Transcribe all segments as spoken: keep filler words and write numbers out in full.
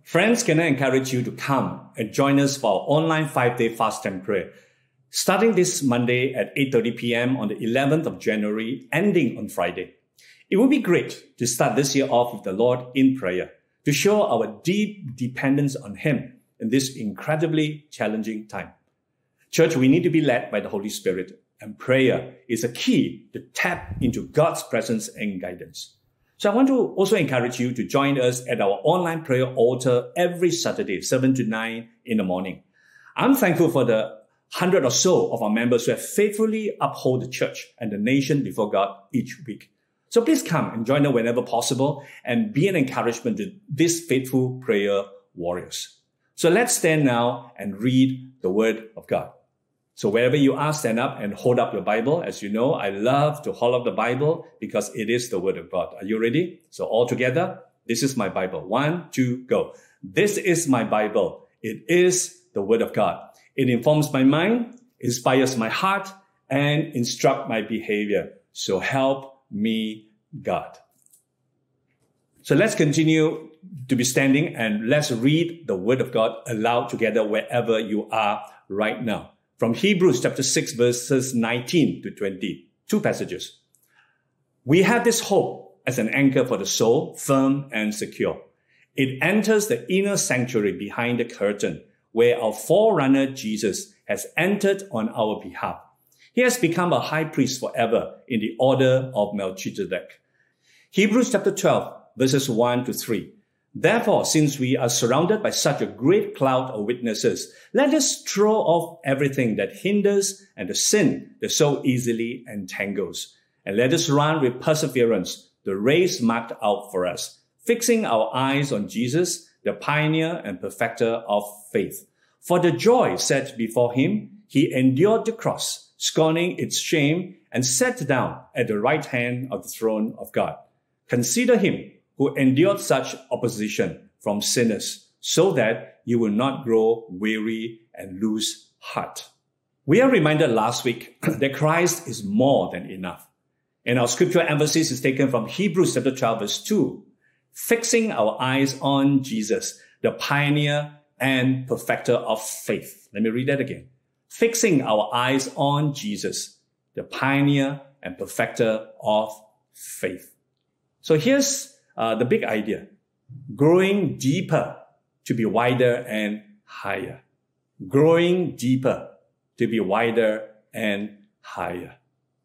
Friends, can I encourage you to come and join us for our online five-day fast and prayer, starting this Monday at eight thirty p.m. on the eleventh of January, ending on Friday. It would be great to start this year off with the Lord in prayer, to show our deep dependence on Him in this incredibly challenging time. Church, we need to be led by the Holy Spirit, and prayer is a key to tap into God's presence and guidance. So I want to also encourage you to join us at our online prayer altar every Saturday, seven to nine in the morning. I'm thankful for the hundred or so of our members who have faithfully upheld the church and the nation before God each week. So please come and join us whenever possible and be an encouragement to these faithful prayer warriors. So let's stand now and read the Word of God. So wherever you are, stand up and hold up your Bible. As you know, I love to hold up the Bible because it is the Word of God. Are you ready? So all together, this is my Bible. One, two, go. This is my Bible. It is the Word of God. It informs my mind, inspires my heart, and instructs my behavior. So help me, God. So let's continue to be standing and let's read the Word of God aloud together wherever you are right now. From Hebrews chapter six, verses nineteen to twenty, two passages. We have this hope as an anchor for the soul, firm and secure. It enters the inner sanctuary behind the curtain, where our forerunner Jesus has entered on our behalf. He has become a high priest forever in the order of Melchizedek. Hebrews chapter twelve, verses one to three. Therefore, since we are surrounded by such a great cloud of witnesses, let us throw off everything that hinders and the sin that so easily entangles. And let us run with perseverance the race marked out for us, fixing our eyes on Jesus, the pioneer and perfecter of faith. For the joy set before him, he endured the cross, scorning its shame, and sat down at the right hand of the throne of God. Consider him who endured such opposition from sinners, so that you will not grow weary and lose heart. We are reminded last week that Christ is more than enough. And our scripture emphasis is taken from Hebrews chapter twelve, verse two. Fixing our eyes on Jesus, the pioneer and perfecter of faith. Let me read that again. Fixing our eyes on Jesus, the pioneer and perfecter of faith. So here's uh, the big idea. Growing deeper to be wider and higher. Growing deeper to be wider and higher.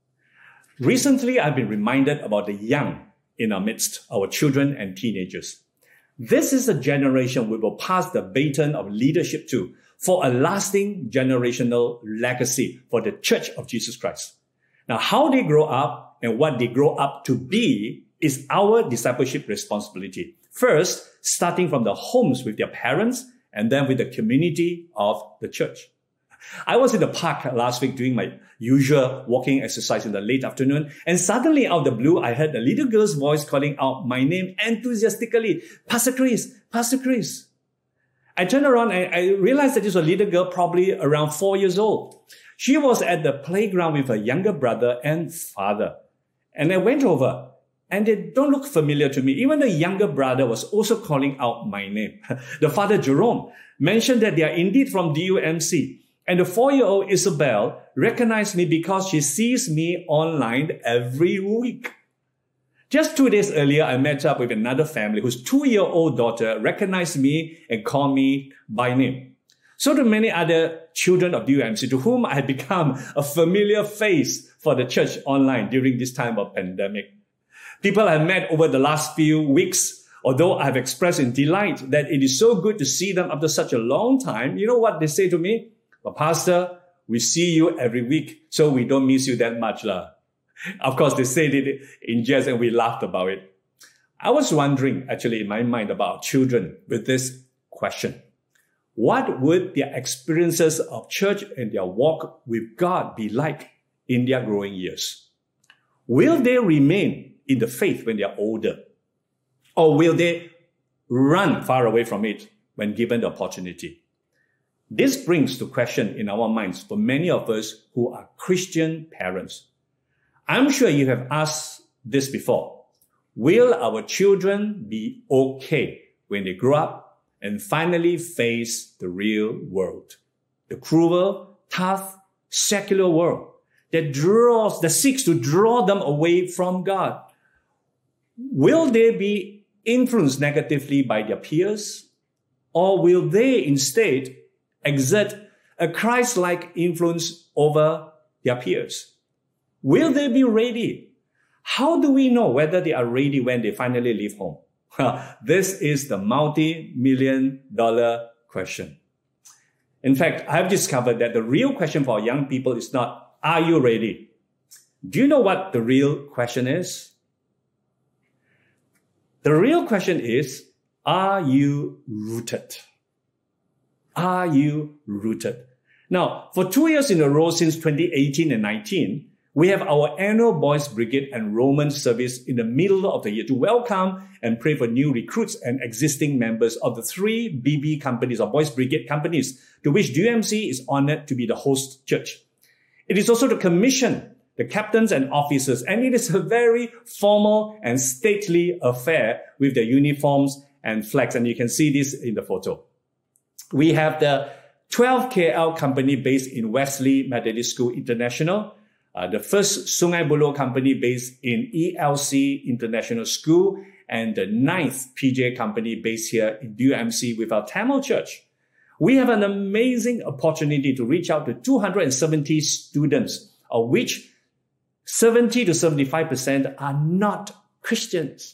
Recently, I've been reminded about the young in our midst, our children and teenagers. This is the generation we will pass the baton of leadership to for a lasting generational legacy for the Church of Jesus Christ. Now, how they grow up and what they grow up to be is our discipleship responsibility. First, starting from the homes with their parents and then with the community of the church. I was in the park last week doing my usual walking exercise in the late afternoon, and suddenly out of the blue, I heard a little girl's voice calling out my name enthusiastically, Pastor Chris, Pastor Chris. I turned around and I realized that this was a little girl probably around four years old. She was at the playground with her younger brother and father. And I went over, and they don't look familiar to me. Even the younger brother was also calling out my name. The father, Jerome, mentioned that they are indeed from D U M C. And the four-year-old Isabel recognized me because she sees me online every week. Just two days earlier, I met up with another family whose two-year-old daughter recognized me and called me by name. So do many other children of D U M C to whom I had become a familiar face for the church online during this time of pandemic. People I met over the last few weeks, although I've expressed in delight that it is so good to see them after such a long time, you know what they say to me? Well, Pastor, we see you every week, so we don't miss you that much, lah. Of course, they said it in jest and we laughed about it. I was wondering, actually, in my mind about children with this question. What would their experiences of church and their walk with God be like in their growing years? Will they remain in the faith when they are older? Or will they run far away from it when given the opportunity? This brings to question in our minds for many of us who are Christian parents. I'm sure you have asked this before. Will our children be okay when they grow up and finally face the real world, the cruel, tough, secular world that draws, that seeks to draw them away from God. Will they be influenced negatively by their peers, or will they instead exert a Christ-like influence over their peers? Will they be ready? How do we know whether they are ready when they finally leave home? This is the multi-million dollar question. In fact, I've discovered that the real question for young people is not, are you ready? Do you know what the real question is? The real question is, are you rooted? Are you rooted? Now, for two years in a row since twenty eighteen and nineteen, we have our annual Boys Brigade enrollment service in the middle of the year to welcome and pray for new recruits and existing members of the three B B companies or Boys Brigade companies to which D U M C is honored to be the host church. It is also to commission the captains and officers, and it is a very formal and stately affair with the uniforms and flags, and you can see this in the photo. We have the twelve K L company based in Wesley Methodist School International, uh, the first Sungai Buloh company based in E L C International School, and the ninth P J company based here in D U M C with our Tamil church. We have an amazing opportunity to reach out to two hundred seventy students, of which seventy to seventy-five percent are not Christians.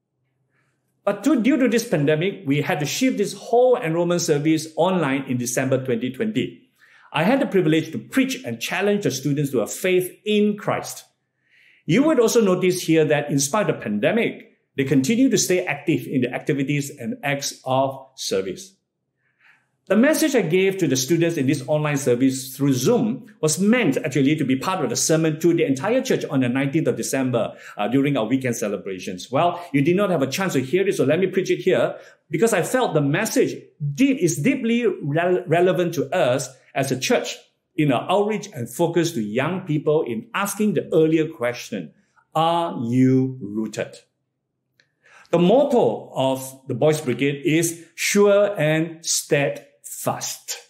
But to, due to this pandemic, we had to shift this whole enrollment service online in December twenty twenty. I had the privilege to preach and challenge the students to a faith in Christ. You would also notice here that in spite of the pandemic, they continue to stay active in the activities and acts of service. The message I gave to the students in this online service through Zoom was meant actually to be part of the sermon to the entire church on the nineteenth of December uh, during our weekend celebrations. Well, you did not have a chance to hear it, so let me preach it here because I felt the message deep, is deeply re- relevant to us as a church in our outreach and focus to young people in asking the earlier question, are you rooted? The motto of the Boys Brigade is sure and steadfast. Fast.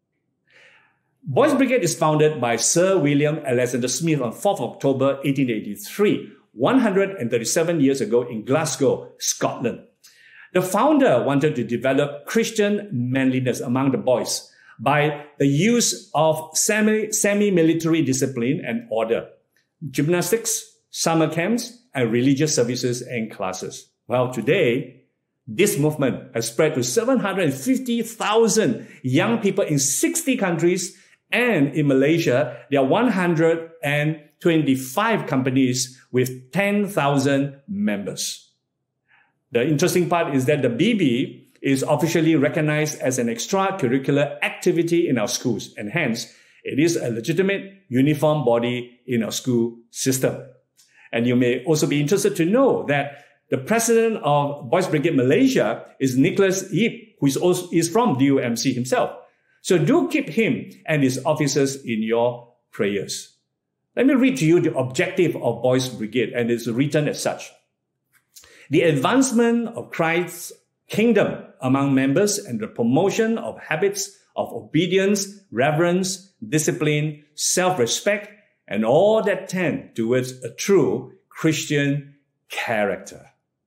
Boys Brigade is founded by Sir William Alexander Smith on fourth of October eighteen eighty-three, one hundred thirty-seven years ago in Glasgow, Scotland. The founder wanted to develop Christian manliness among the boys by the use of semi, semi-military discipline and order, gymnastics, summer camps, and religious services and classes. Well, today, this movement has spread to seven hundred fifty thousand young people in sixty countries, and in Malaysia, there are one hundred twenty-five companies with ten thousand members. The interesting part is that the B B is officially recognized as an extracurricular activity in our schools, and hence, it is a legitimate uniform body in our school system. And you may also be interested to know that the president of Boys Brigade Malaysia is Nicholas Yip, who is, also, is from D U M C himself. So do keep him and his officers in your prayers. Let me read to you the objective of Boys Brigade, and it's written as such. The advancement of Christ's kingdom among members and the promotion of habits of obedience, reverence, discipline, self-respect, and all that tend towards a true Christian character.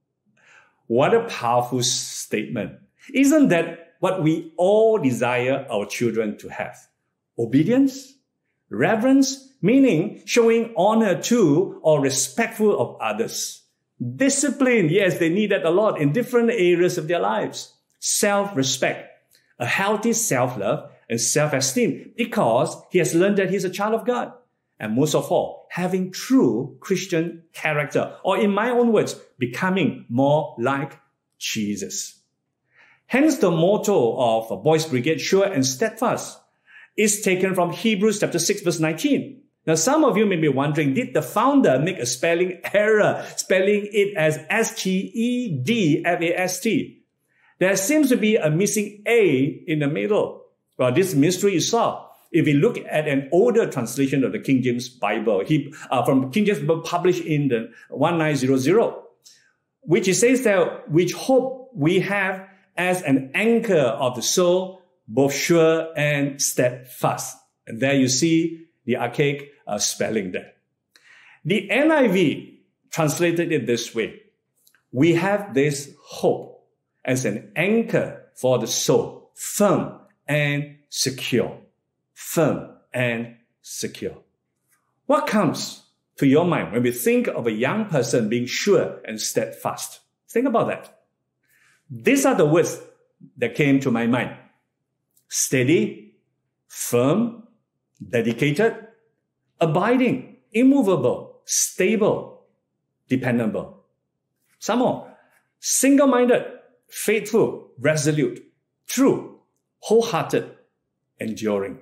What a powerful statement. Isn't that what we all desire our children to have? Obedience, reverence, meaning showing honor to or respectful of others. Discipline, yes, they need that a lot in different areas of their lives. Self-respect, a healthy self-love and self-esteem because he has learned that he's a child of God. And most of all, having true Christian character, or in my own words, becoming more like Jesus. Hence, the motto of Boys Brigade, sure and steadfast, is taken from Hebrews chapter six, verse nineteen. Now, some of you may be wondering, did the founder make a spelling error, spelling it as S T E D F A S T? There seems to be a missing A in the middle. Well, this mystery is solved. If we look at an older translation of the King James Bible, he, uh, from King James Bible published in the nineteen hundred, which it says that, which hope we have as an anchor of the soul, both sure and steadfast. And there you see the archaic uh, spelling there. The N I V translated it this way. We have this hope as an anchor for the soul, firm and secure. Firm and secure. What comes to your mind when we think of a young person being sure and steadfast? Think about that. These are the words that came to my mind. Steady, firm, dedicated, abiding, immovable, stable, dependable. Some more. Single-minded, faithful, resolute, true, wholehearted, enduring.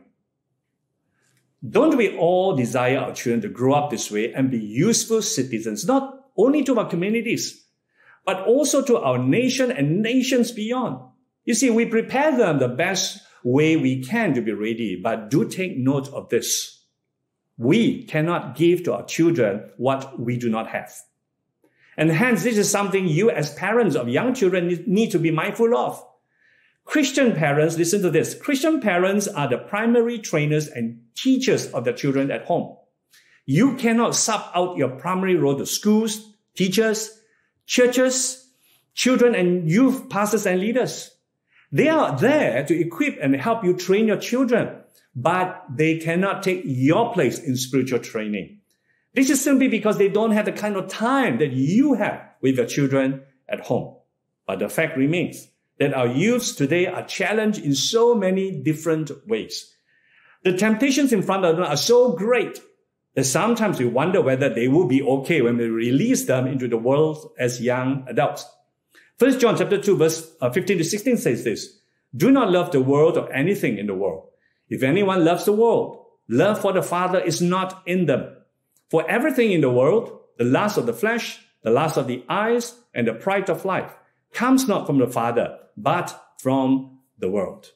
Don't we all desire our children to grow up this way and be useful citizens, not only to our communities, but also to our nation and nations beyond? You see, we prepare them the best way we can to be ready, but do take note of this. We cannot give to our children what we do not have. And hence, this is something you as parents of young children need to be mindful of. Christian parents, listen to this. Christian parents are the primary trainers and teachers of their children at home. You cannot sub out your primary role to schools, teachers, churches, children and youth pastors and leaders. They are there to equip and help you train your children, but they cannot take your place in spiritual training. This is simply because they don't have the kind of time that you have with your children at home. But the fact remains that our youths today are challenged in so many different ways. The temptations in front of them are so great that sometimes we wonder whether they will be okay when we release them into the world as young adults. First John chapter two, verse fifteen to sixteen says this, do not love the world or anything in the world. If anyone loves the world, love for the Father is not in them. For everything in the world, the lust of the flesh, the lust of the eyes, and the pride of life, comes not from the Father, but from the world.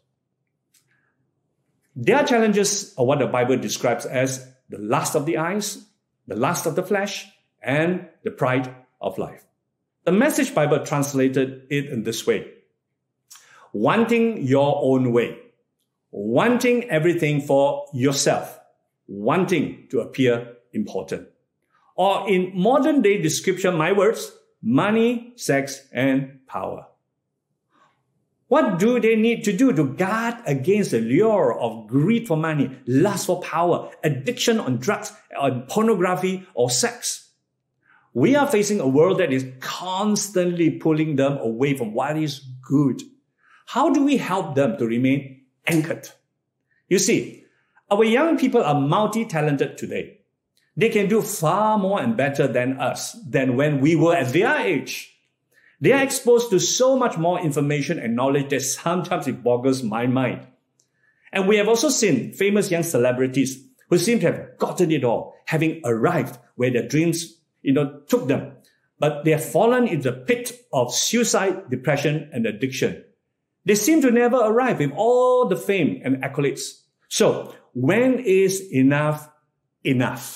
Their challenges are what the Bible describes as the lust of the eyes, the lust of the flesh, and the pride of life. The Message Bible translated it in this way. Wanting your own way, wanting everything for yourself, wanting to appear important. Or in modern day description, my words, money, sex, and power. What do they need to do to guard against the lure of greed for money, lust for power, addiction on drugs, on pornography, or sex? We are facing a world that is constantly pulling them away from what is good. How do we help them to remain anchored? You see, our young people are multi-talented today. They can do far more and better than us, than when we were at their age. They are exposed to so much more information and knowledge that sometimes it boggles my mind. And we have also seen famous young celebrities who seem to have gotten it all, having arrived where their dreams, you know, took them. But they have fallen into the pit of suicide, depression, and addiction. They seem to never arrive with all the fame and accolades. So, when is enough enough?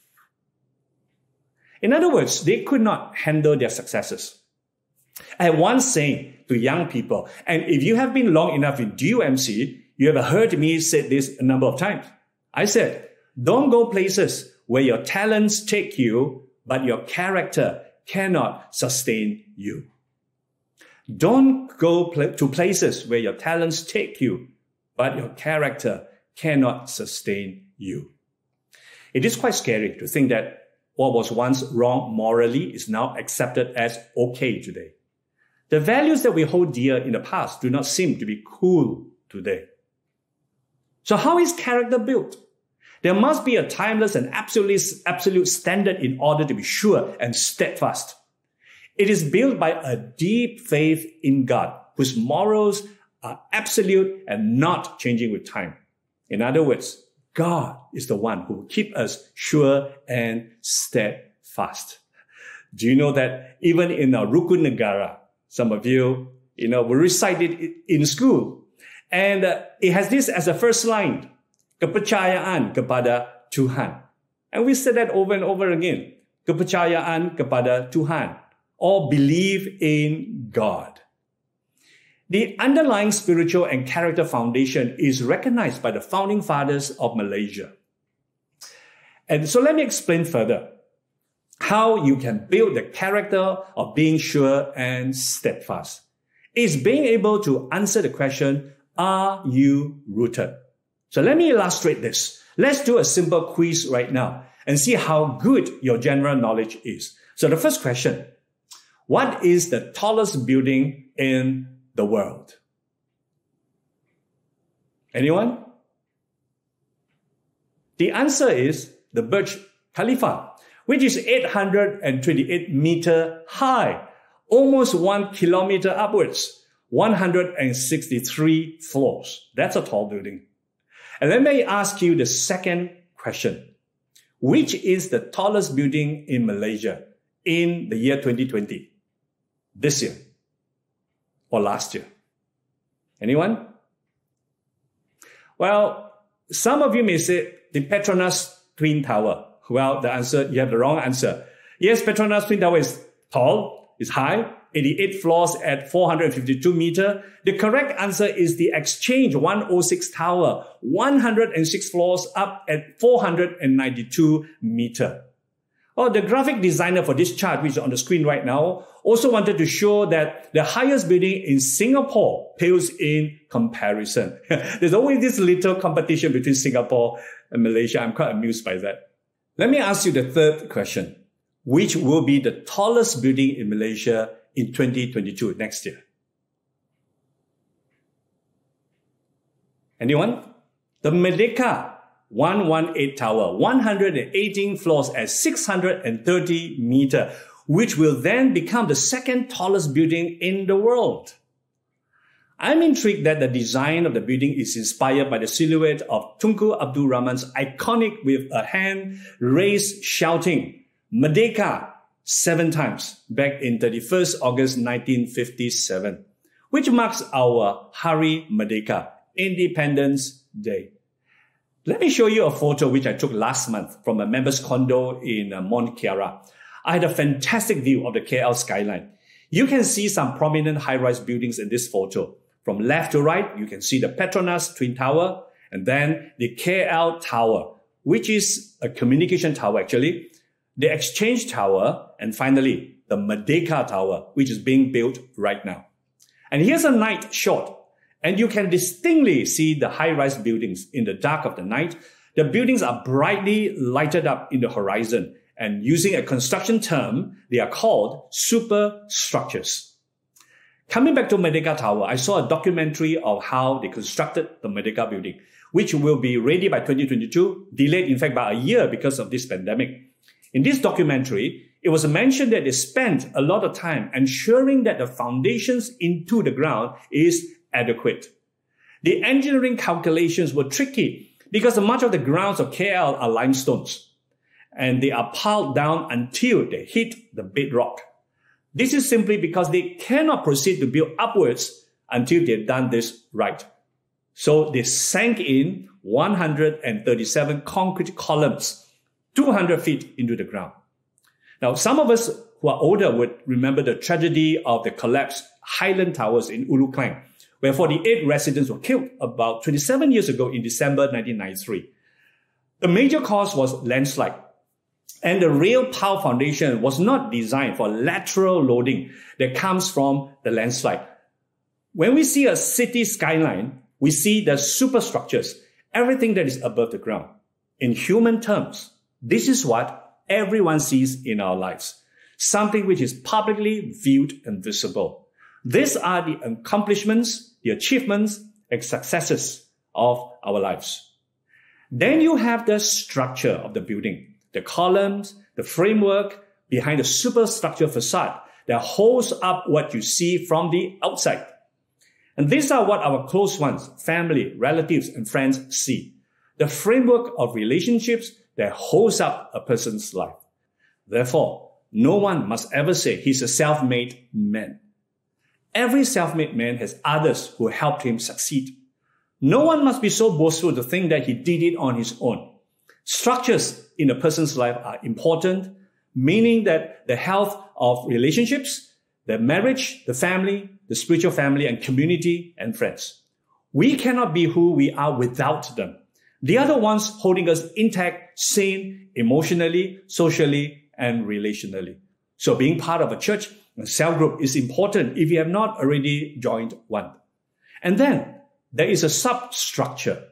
In other words, they could not handle their successes. I have once saying to young people, and if you have been long enough in D U M C, you have heard me say this a number of times. I said, don't go places where your talents take you, but your character cannot sustain you. Don't go pl- to places where your talents take you, but your character cannot sustain you. It is quite scary to think that what was once wrong morally is now accepted as okay today. The values that we hold dear in the past do not seem to be cool today. So how is character built? There must be a timeless and absolute, absolute standard in order to be sure and steadfast. It is built by a deep faith in God, whose morals are absolute and not changing with time. In other words, God is the one who will keep us sure and steadfast. Do you know that even in our Rukun Negara, some of you, you know, will recite it in school. And uh, it has this as a first line, kepercayaan kepada Tuhan. And we said that over and over again, kepercayaan kepada Tuhan, or believe in God. The underlying spiritual and character foundation is recognized by the founding fathers of Malaysia. And so let me explain further how you can build the character of being sure and steadfast. It's being able to answer the question, are you rooted? So let me illustrate this. Let's do a simple quiz right now and see how good your general knowledge is. So the first question, what is the tallest building in the world? Anyone? The answer is the Burj Khalifa, which is eight hundred twenty-eight meters high, almost one kilometer upwards, one hundred sixty-three floors. That's a tall building. And let me ask you the second question. Which is the tallest building in Malaysia in the year twenty twenty? This year or last year? Anyone? Well, some of you may say the Petronas Twin Tower. Well, the answer, you have the wrong answer. Yes, Petronas Twin Tower is tall, is high, eighty-eight floors at four hundred fifty-two meters. The correct answer is the Exchange one oh six Tower, one hundred six floors up at four hundred ninety-two meters. Oh, the graphic designer for this chart, which is on the screen right now, also wanted to show that the highest building in Singapore pales in comparison. There's always this little competition between Singapore and Malaysia. I'm quite amused by that. Let me ask you the third question. Which will be the tallest building in Malaysia in twenty twenty-two, next year? Anyone? The Merdeka one eighteen Tower, one hundred eighteen floors at six hundred thirty meters, which will then become the second tallest building in the world. I'm intrigued that the design of the building is inspired by the silhouette of Tunku Abdul Rahman's iconic with a hand raised shouting, Merdeka, seven times back in thirty-first August nineteen fifty-seven, which marks our Hari Merdeka, Independence Day. Let me show you a photo which I took last month from a member's condo in uh, Mont Kiara. I had a fantastic view of the K L skyline. You can see some prominent high-rise buildings in this photo. From left to right, you can see the Petronas Twin Tower and then the K L Tower, which is a communication tower actually, the Exchange Tower, and finally the Merdeka Tower, which is being built right now. And here's a night shot. And you can distinctly see the high-rise buildings in the dark of the night. The buildings are brightly lighted up in the horizon. And using a construction term, they are called superstructures. Coming back to Merdeka Tower, I saw a documentary of how they constructed the Merdeka building, which will be ready by twenty twenty-two, delayed in fact by a year because of this pandemic. In this documentary, it was mentioned that they spent a lot of time ensuring that the foundations into the ground is adequate. The engineering calculations were tricky because much of the grounds of K L are limestones and they are piled down until they hit the bedrock. This is simply because they cannot proceed to build upwards until they've done this right. So they sank in one hundred thirty-seven concrete columns, two hundred feet into the ground. Now, some of us who are older would remember the tragedy of the collapsed Highland Towers in Ulu Klang, where forty-eight residents were killed about twenty-seven years ago in December nineteen ninety-three. The major cause was landslide, and the real power foundation was not designed for lateral loading that comes from the landslide. When we see a city skyline, we see the superstructures, everything that is above the ground. In human terms, this is what everyone sees in our lives, something which is publicly viewed and visible. These are the accomplishments, the achievements, and successes of our lives. Then you have the structure of the building, the columns, the framework behind the superstructure facade that holds up what you see from the outside. And these are what our close ones, family, relatives, and friends see. The framework of relationships that holds up a person's life. Therefore, no one must ever say he's a self-made man. Every self-made man has others who helped him succeed. No one must be so boastful to think that he did it on his own. Structures in a person's life are important, meaning that the health of relationships, the marriage, the family, the spiritual family and community and friends. We cannot be who we are without them. They are the ones holding us intact, sane, emotionally, socially, and relationally. So being part of a church and cell group is important if you have not already joined one. And then there is a substructure,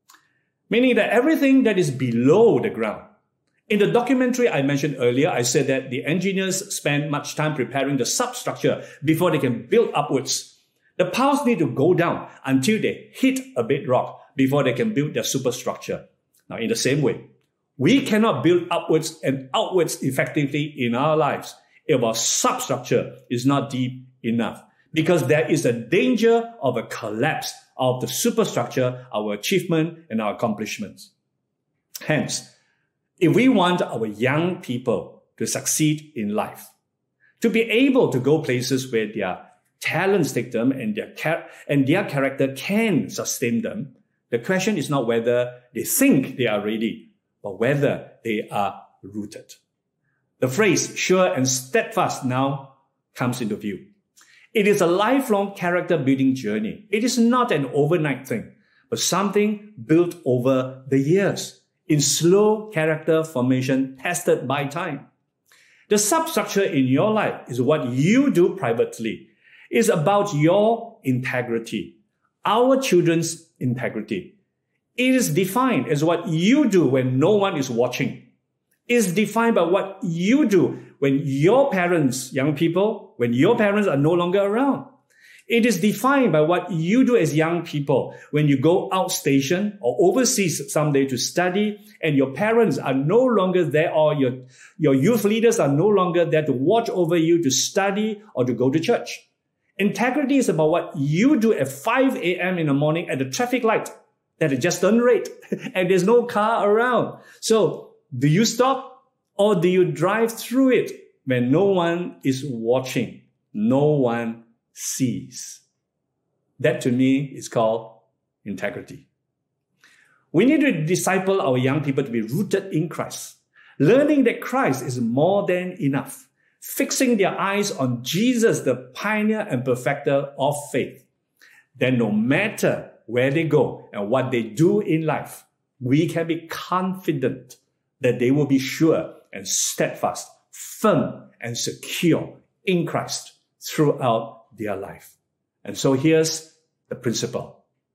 meaning that everything that is below the ground. In the documentary I mentioned earlier, I said that the engineers spend much time preparing the substructure before they can build upwards. The piles need to go down until they hit a bedrock before they can build their superstructure. Now, in the same way, we cannot build upwards and outwards effectively in our lives if our substructure is not deep enough, because there is a danger of a collapse of the superstructure, our achievement, and our accomplishments. Hence, if we want our young people to succeed in life, to be able to go places where their talents take them and their, char- and their character can sustain them, the question is not whether they think they are ready, but whether they are rooted. The phrase sure and steadfast now comes into view. It is a lifelong character building journey. It is not an overnight thing, but something built over the years in slow character formation tested by time. The substructure in your life is what you do privately. It's about your integrity, our children's integrity. It is defined as what you do when no one is watching. It is defined by what you do when your parents, young people, when your parents are no longer around. It is defined by what you do as young people when you go outstation or overseas someday to study and your parents are no longer there, or your, your youth leaders are no longer there to watch over you to study or to go to church. Integrity is about what you do at five a.m. in the morning at the traffic light that it just turned red and there's no car around. So do you stop or do you drive through it when no one is watching, no one sees? That to me is called integrity. We need to disciple our young people to be rooted in Christ, learning that Christ is more than enough, fixing their eyes on Jesus, the pioneer and perfecter of faith. Then no matter where they go and what they do in life, we can be confident that they will be sure and steadfast, firm and secure in Christ throughout their life. And so here's the principle.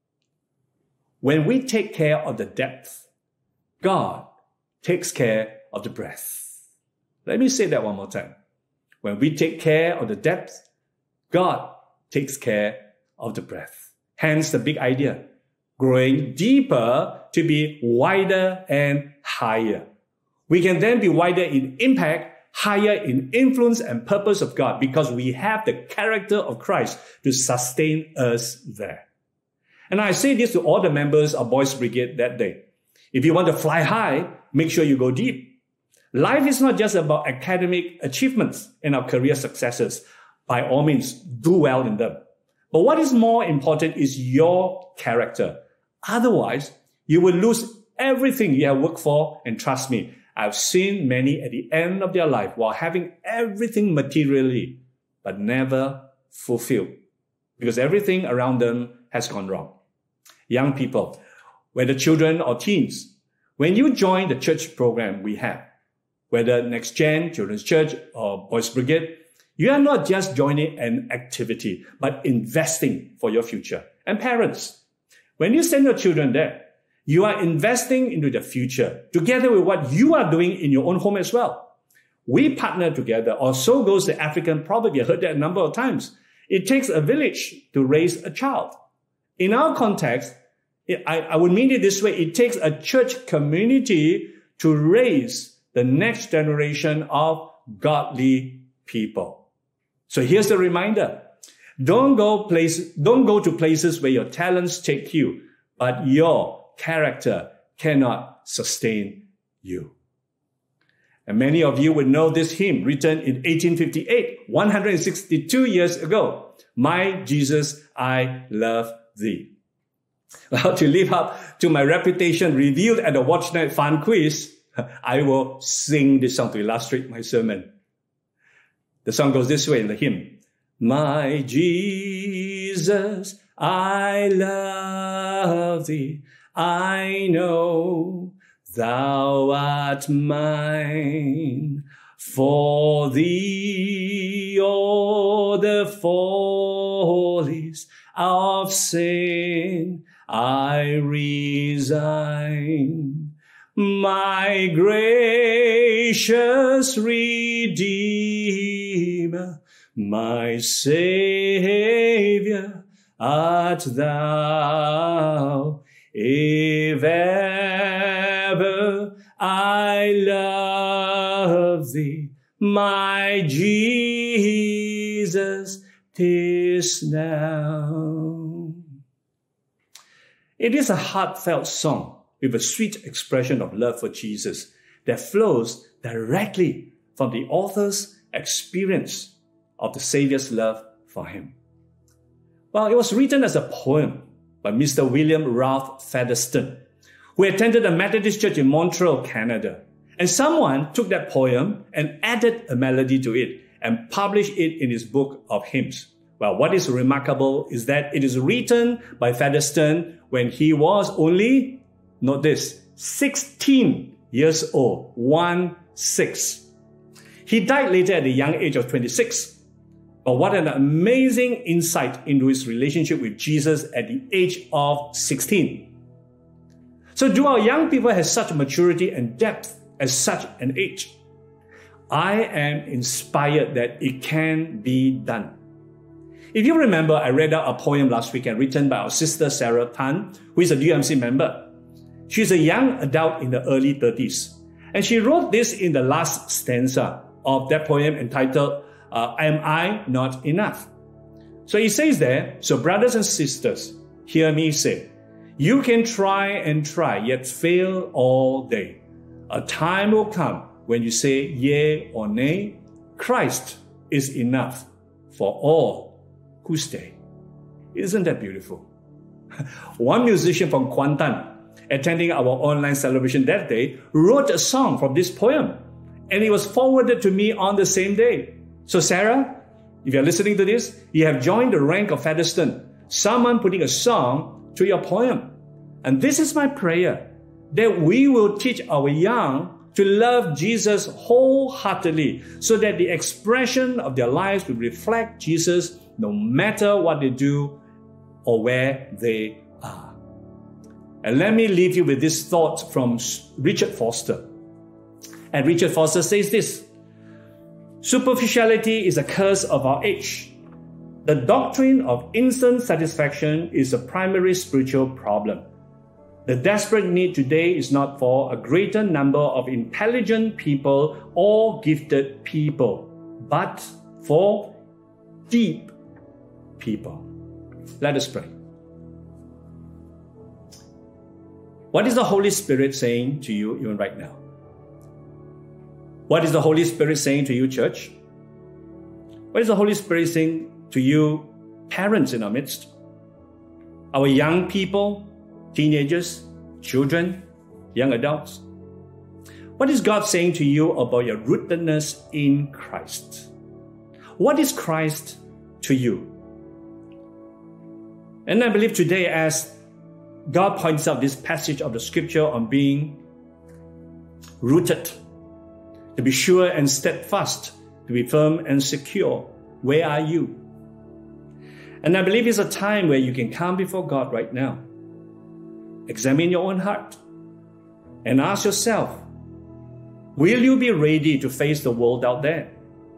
When we take care of the depth, God takes care of the breadth. Let me say that one more time. When we take care of the depth, God takes care of the breadth. Hence the big idea, growing deeper to be wider and higher. We can then be wider in impact, higher in influence and purpose of God, because we have the character of Christ to sustain us there. And I say this to all the members of Boys Brigade that day. If you want to fly high, make sure you go deep. Life is not just about academic achievements and our career successes. By all means, do well in them. But what is more important is your character. Otherwise, you will lose everything you have worked for. And trust me, I've seen many at the end of their life while having everything materially, but never fulfilled, because everything around them has gone wrong. Young people, whether children or teens, when you join the church program we have, whether Next Gen, Children's Church, or Boys Brigade, you are not just joining an activity, but investing for your future. And parents, when you send your children there, you are investing into the future together with what you are doing in your own home as well. We partner together, or so goes the African proverb. You heard that a number of times. It takes a village to raise a child. In our context, I, I would mean it this way. It takes a church community to raise the next generation of godly people. So here's the reminder. Don't go place, don't go to places where your talents take you, but your character cannot sustain you. And many of you would know this hymn written in eighteen fifty-eight, one hundred sixty-two years ago. My Jesus, I love thee. Well, to live up to my reputation revealed at the Watch Night Fun Quiz, I will sing this song to illustrate my sermon. The song goes this way in the hymn. My Jesus, I love thee. I know thou art mine. For thee all the follies of sin I resign. My gracious Redeemer, my Savior art thou. If ever I love thee, my Jesus, 'tis now. It is a heartfelt song with a sweet expression of love for Jesus that flows directly from the author's experience of the Savior's love for him. Well, it was written as a poem by Mister William Ralph Featherston, who attended a Methodist church in Montreal, Canada. And someone took that poem and added a melody to it and published it in his book of hymns. Well, what is remarkable is that it is written by Featherston when he was only, note this, sixteen years old, one six. He died later at the young age of twenty-six. But what an amazing insight into his relationship with Jesus at the age of sixteen. So do our young people have such maturity and depth at such an age? I am inspired that it can be done. If you remember, I read out a poem last weekend written by our sister Sarah Tan, who is a D U M C member. She's a young adult in the early thirties. And she wrote this in the last stanza of that poem entitled, uh, Am I Not Enough? So it says there, so brothers and sisters, hear me say, you can try and try, yet fail all day. A time will come when you say yea or nay. Christ is enough for all who stay. Isn't that beautiful? One musician from Kuantan, attending our online celebration that day, wrote a song from this poem, and it was forwarded to me on the same day. So Sarah, if you're listening to this, you have joined the rank of Featherston, someone putting a song to your poem. And this is my prayer, that we will teach our young to love Jesus wholeheartedly, so that the expression of their lives will reflect Jesus no matter what they do or where they are. And let me leave you with this thought from Richard Foster. And Richard Foster says this, superficiality is a curse of our age. The doctrine of instant satisfaction is a primary spiritual problem. The desperate need today is not for a greater number of intelligent people or gifted people, but for deep people. Let us pray. What is the Holy Spirit saying to you even right now? What is the Holy Spirit saying to you, church? What is the Holy Spirit saying to you, parents in our midst? Our young people, teenagers, children, young adults. What is God saying to you about your rootedness in Christ? What is Christ to you? And I believe today, as God points out this passage of the scripture on being rooted, to be sure and steadfast, to be firm and secure, where are you? And I believe it's a time where you can come before God right now. Examine your own heart and ask yourself, will you be ready to face the world out there?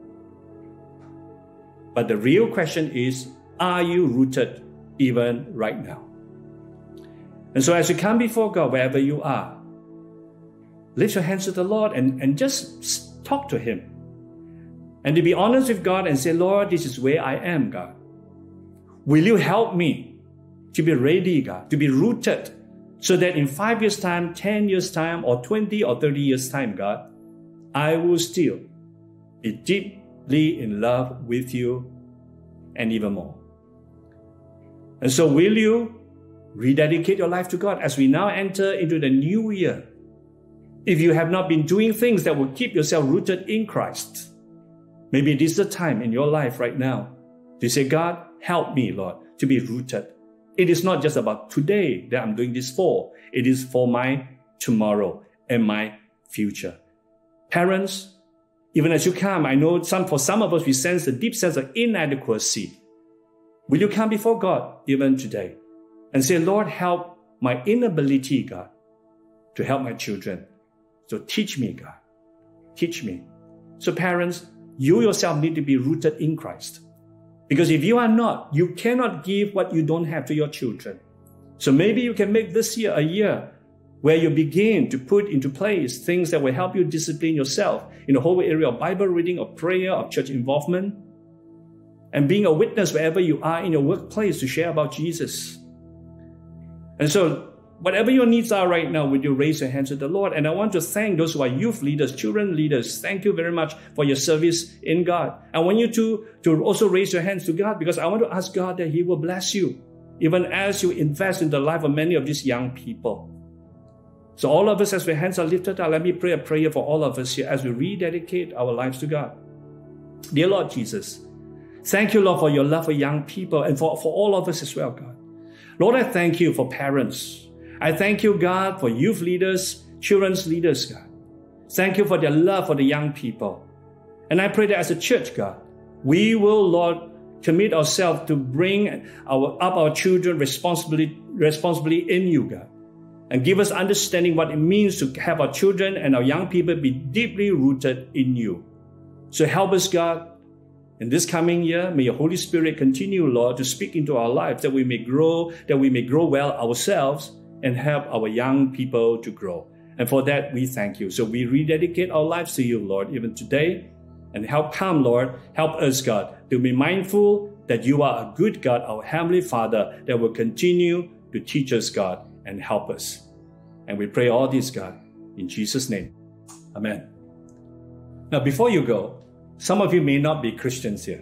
But the real question is, are you rooted even right now? And so as you come before God, wherever you are, lift your hands to the Lord and, and just talk to Him. And to be honest with God and say, Lord, this is where I am, God. Will you help me to be ready, God, to be rooted, so that in five years' time, ten years' time, or twenty or thirty years' time, God, I will still be deeply in love with you and even more. And so will you rededicate your life to God as we now enter into the new year? If you have not been doing things that will keep yourself rooted in Christ, maybe this is the time in your life right now To say, God, help me, Lord, to be rooted. It is not just about today that I'm doing this for. It is for my tomorrow and my future. Parents, even as you come, I know some for some of us, we sense a deep sense of inadequacy. Will you come before God even today and say, Lord, help my inability, God, to help my children. So teach me, God. Teach me. So parents, you yourself need to be rooted in Christ. Because if you are not, you cannot give what you don't have to your children. So maybe you can make this year a year where you begin to put into place things that will help you discipline yourself in the whole area of Bible reading, of prayer, of church involvement, and being a witness wherever you are in your workplace to share about Jesus. And so, whatever your needs are right now, would you raise your hands to the Lord? And I want to thank those who are youth leaders, children leaders. Thank you very much for your service in God. I want you to, to also raise your hands to God, because I want to ask God that He will bless you, even as you invest in the life of many of these young people. So all of us, as our hands are lifted up, let me pray a prayer for all of us here as we rededicate our lives to God. Dear Lord Jesus, thank you, Lord, for your love for young people and for, for all of us as well, God. Lord, I thank you for parents. I thank you, God, for youth leaders, children's leaders, God. Thank you for their love for the young people. And I pray that as a church, God, we will, Lord, commit ourselves to bring our, up our children responsibly, responsibly in you, God. And give us understanding what it means to have our children and our young people be deeply rooted in you. So help us, God, in this coming year. May your Holy Spirit continue, Lord, to speak into our lives, that we may grow, that we may grow well ourselves and help our young people to grow. And for that, we thank you. So we rededicate our lives to you, Lord, even today. And help come, Lord, help us, God, to be mindful that you are a good God, our Heavenly Father, that will continue to teach us, God, and help us. And we pray all this, God, in Jesus' name. Amen. Now, before you go, some of you may not be Christians here,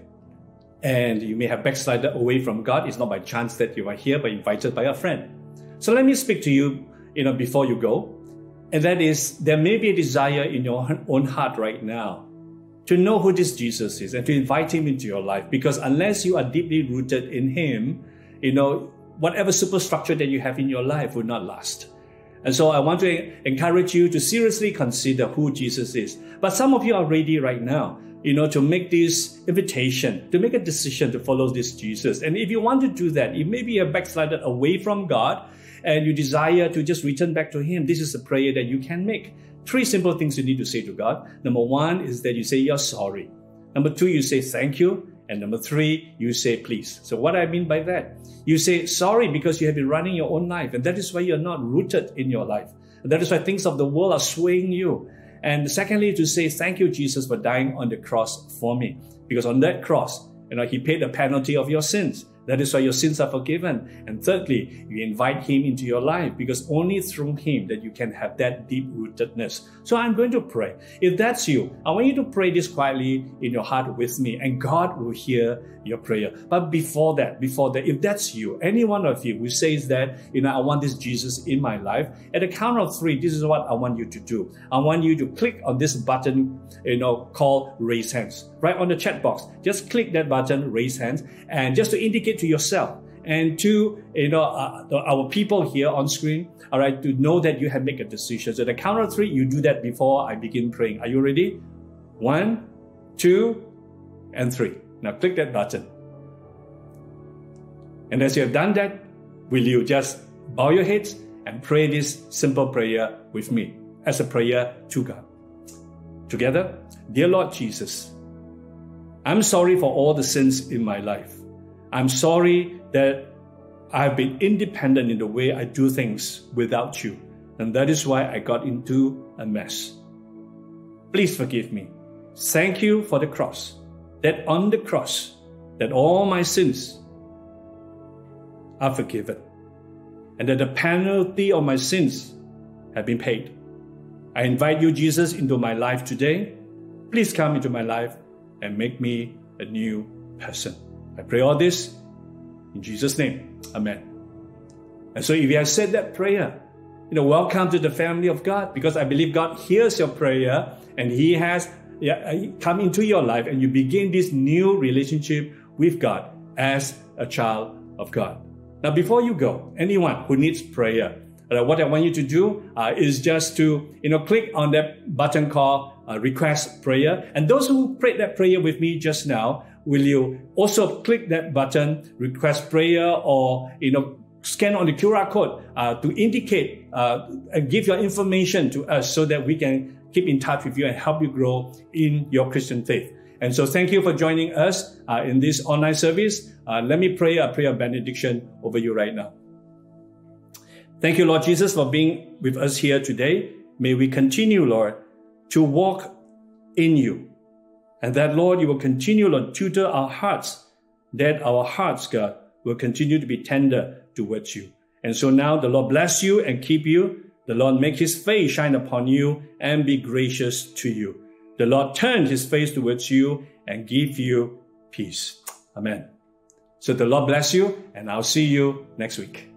and you may have backslided away from God. It's not by chance that you are here, but invited by a friend. So let me speak to you, you know, before you go. And that is, there may be a desire in your own heart right now to know who this Jesus is and to invite Him into your life. Because unless you are deeply rooted in Him, you know, whatever superstructure that you have in your life will not last. And so I want to encourage you to seriously consider who Jesus is. But some of you are ready right now, you know, to make this invitation, to make a decision to follow this Jesus. And if you want to do that, you maybe have backslided away from God and you desire to just return back to Him, this is a prayer that you can make. Three simple things you need to say to God. Number one is that you say you're sorry. Number two, you say thank you. And number three, you say please. So what I mean by that? You say sorry because you have been running your own life, and that is why you're not rooted in your life. And that is why things of the world are swaying you. And secondly, to say thank you, Jesus, for dying on the cross for me. Because on that cross, you know, He paid the penalty of your sins. That is why your sins are forgiven. And thirdly, you invite Him into your life, because only through Him that you can have that deep rootedness. So I'm going to pray. If that's you, I want you to pray this quietly in your heart with me, and God will hear your prayer. But before that, before that, if that's you, any one of you who says that, you know, I want this Jesus in my life, at the count of three, this is what I want you to do. I want you to click on this button, you know, called raise hands. Right on the chat box, just click that button, raise hands, and just to indicate to yourself and to, you know, uh, our people here on screen, all right, to know that you have made a decision. So at the count of three, you do that before I begin praying. Are you ready? One, two, and three. Now click that button. And as you have done that, will you just bow your heads and pray this simple prayer with me as a prayer to God? Together, dear Lord Jesus, I'm sorry for all the sins in my life. I'm sorry that I've been independent in the way I do things without you. And that is why I got into a mess. Please forgive me. Thank you for the cross. That on the cross, that all my sins are forgiven. And that the penalty of my sins have been paid. I invite you, Jesus, into my life today. Please come into my life and make me a new person. I pray all this in Jesus' name. Amen. And so if you have said that prayer, you know, welcome to the family of God, because I believe God hears your prayer and He has yeah, come into your life and you begin this new relationship with God as a child of God. Now, before you go, anyone who needs prayer, uh, what I want you to do uh, is just to, you know, click on that button called uh, Request Prayer. And those who prayed that prayer with me just now, will you also click that button, Request Prayer, or, you know, scan on the Q R code uh, to indicate uh, and give your information to us so that we can keep in touch with you and help you grow in your Christian faith. And so thank you for joining us uh, in this online service. Uh, let me pray a prayer of benediction over you right now. Thank you, Lord Jesus, for being with us here today. May we continue, Lord, to walk in you. And that, Lord, you will continue, Lord, tutor our hearts, that our hearts, God, will continue to be tender towards you. And so now the Lord bless you and keep you. The Lord make his face shine upon you and be gracious to you. The Lord turn his face towards you and give you peace. Amen. So the Lord bless you, and I'll see you next week.